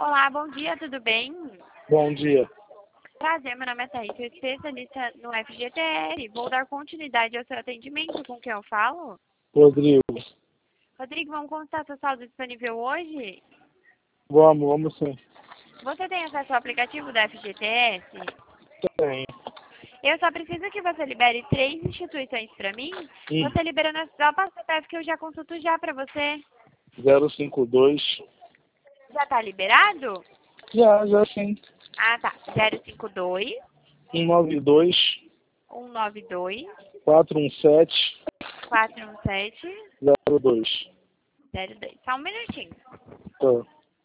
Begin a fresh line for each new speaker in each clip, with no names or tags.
Olá, bom dia, tudo bem?
Bom dia.
Prazer, meu nome é Thaís, sou especialista no FGTS. Vou dar continuidade ao seu atendimento. Com quem eu falo?
Rodrigo.
Rodrigo, vamos consultar seu saldo disponível hoje?
Vamos sim.
Você tem acesso ao aplicativo da FGTS?
Tem.
Eu só preciso que você libere 3 instituições para mim.
Hum.
Você liberando, só passa o CPF que eu já consulto já para você.
052.
Já tá liberado?
Já sim.
Ah, tá. 052
192
192
417
417
02.
02. Só um minutinho.
Tá.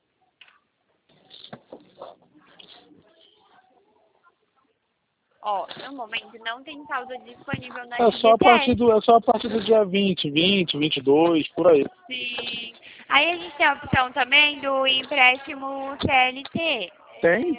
Ó, no momento não tem saldo disponível na
É só a partir
FGTS.
do dia 20, 22, por aí.
Sim. Aí a gente tem a opção também do empréstimo CLT.
Tem?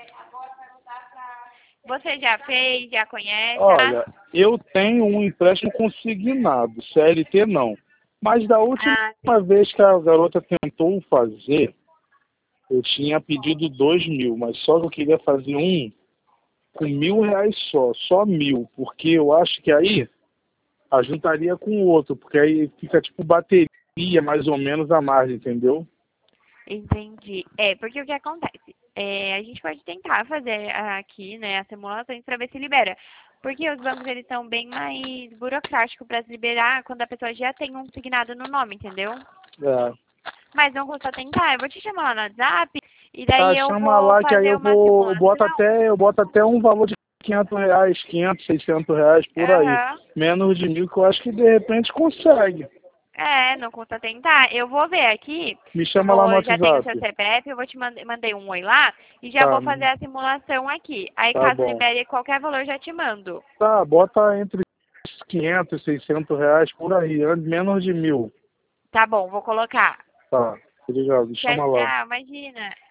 Você já fez, já conhece?
Olha, eu tenho um empréstimo consignado, CLT não. Mas da última
Sim.
vez que a garota tentou fazer, eu tinha pedido 2.000, mas só que eu queria fazer um com R$ 1.000 só 1.000, porque eu acho que aí juntaria com o outro, porque aí fica tipo bateria mais ou menos a margem, entendeu?
Entendi. É, porque o que acontece? A gente pode tentar fazer aqui, né, as simulações para ver se libera. Porque os bancos, eles são bem mais burocráticos para se liberar quando a pessoa já tem um signado no nome, entendeu?
É.
Mas não custa tentar. Eu vou te chamar lá no WhatsApp e daí eu
Chama
vou
lá que aí
fazer
eu
uma
vou,
simulação.
eu boto até um valor de R$ 500, 500, R$ 600 por aí.
Aham.
Menos de 1.000 que eu acho que de repente consegue.
É, não custa tentar. Eu vou ver aqui,
Me chama lá no
já tenho o seu
WhatsApp.
CPF, eu vou te mandei um oi lá e já
Tá,
vou fazer a simulação aqui. Aí
tá
caso
bom.
libere qualquer valor, eu já te mando.
Tá, bota entre 500 e R$ 600 por aí, menos de 1.000.
Tá bom, vou colocar.
Tá, obrigado. Me
Tchau,
chama lá.
tchau, imagina.